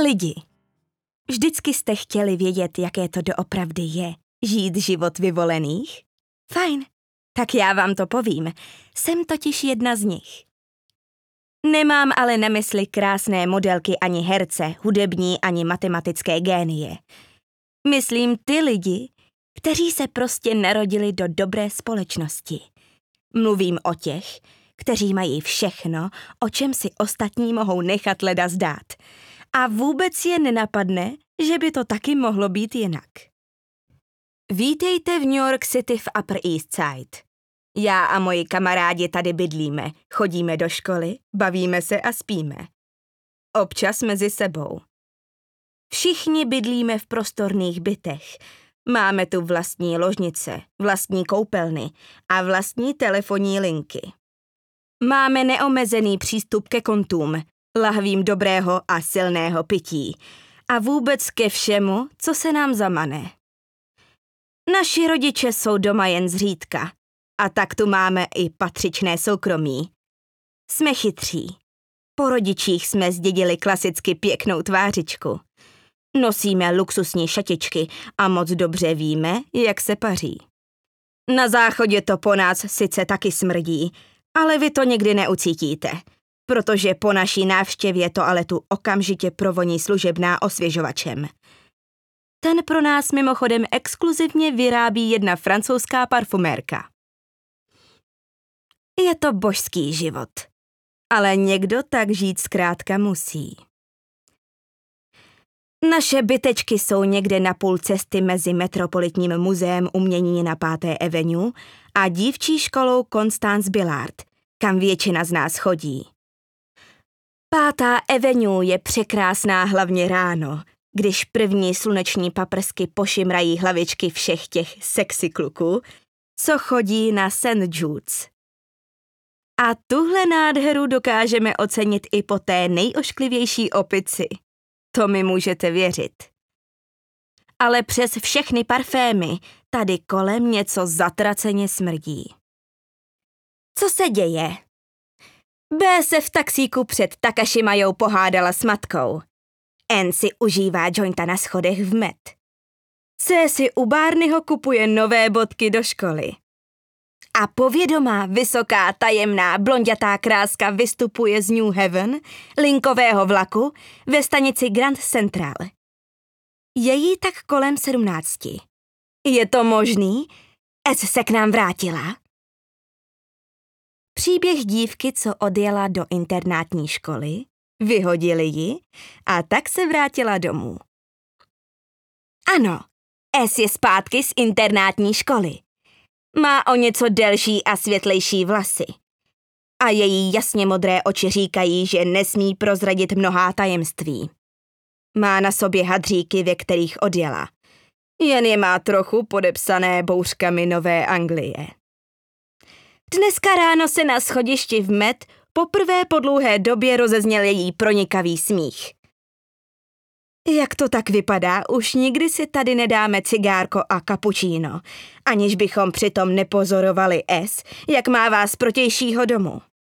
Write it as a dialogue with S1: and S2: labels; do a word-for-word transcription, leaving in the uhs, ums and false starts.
S1: lidi, vždycky jste chtěli vědět, jaké to doopravdy je, žít život vyvolených? Fajn, tak já vám to povím. Jsem totiž jedna z nich. Nemám ale na mysli krásné modelky ani herce, hudební ani matematické génie. Myslím ty lidi, kteří se prostě narodili do dobré společnosti. Mluvím o těch, kteří mají všechno, o čem si ostatní mohou nechat leda zdát. A vůbec je nenapadne, že by to taky mohlo být jinak. Vítejte v New York City v Upper East Side. Já a moji kamarádi tady bydlíme, chodíme do školy, bavíme se a spíme. Občas mezi sebou. Všichni bydlíme v prostorných bytech. Máme tu vlastní ložnice, vlastní koupelny a vlastní telefonní linky. Máme neomezený přístup ke kontům, lahvím dobrého a silného pití a vůbec ke všemu, co se nám zamane. Naši rodiče jsou doma jen zřídka a tak tu máme i patřičné soukromí. Jsme chytří. Po rodičích jsme zdědili klasicky pěknou tvářičku. Nosíme luxusní šatičky a moc dobře víme, jak se paří. Na záchodě to po nás sice taky smrdí, ale vy to nikdy neucítíte, protože po naší návštěvě toaletu okamžitě provoní služebná osvěžovačem. Ten pro nás mimochodem exkluzivně vyrábí jedna francouzská parfumérka. Je to božský život, ale někdo tak žít zkrátka musí. Naše bytečky jsou někde na půl cesty mezi Metropolitním muzeem umění na páté Avenue a dívčí školou Constance Billard, kam většina z nás chodí. Pátá Avenue je překrásná hlavně ráno, když první sluneční paprsky pošimrají hlavičky všech těch sexy kluků, co chodí na Saint Jude's. A tuhle nádheru dokážeme ocenit i po té nejošklivější opici. To mi můžete věřit. Ale přes všechny parfémy tady kolem něco zatraceně smrdí. Co se děje? B se v taxíku před Takashimajou pohádala s matkou. N si užívá jointa na schodech v Met. C si u Barneyho kupuje nové bodky do školy. A povědomá, vysoká, tajemná, blonďatá kráska vystupuje z New Haven, linkového vlaku, ve stanici Grand Central. Je jí tak kolem sedmnácti. Je to možný? S se k nám vrátila. Příběh dívky, co odjela do internátní školy, vyhodili ji a tak se vrátila domů. Ano, S je zpátky z internátní školy. Má o něco delší a světlejší vlasy. A její jasně modré oči říkají, že nesmí prozradit mnohá tajemství. Má na sobě hadříky, ve kterých odjela. Jen je má trochu podepsané bouřkami Nové Anglie. Dneska ráno se na schodišti v Met poprvé po dlouhé době rozezněl její pronikavý smích. Jak to tak vypadá, už nikdy si tady nedáme cigárko a kapučíno, aniž bychom přitom nepozorovali S, jak má vás protějšího domu.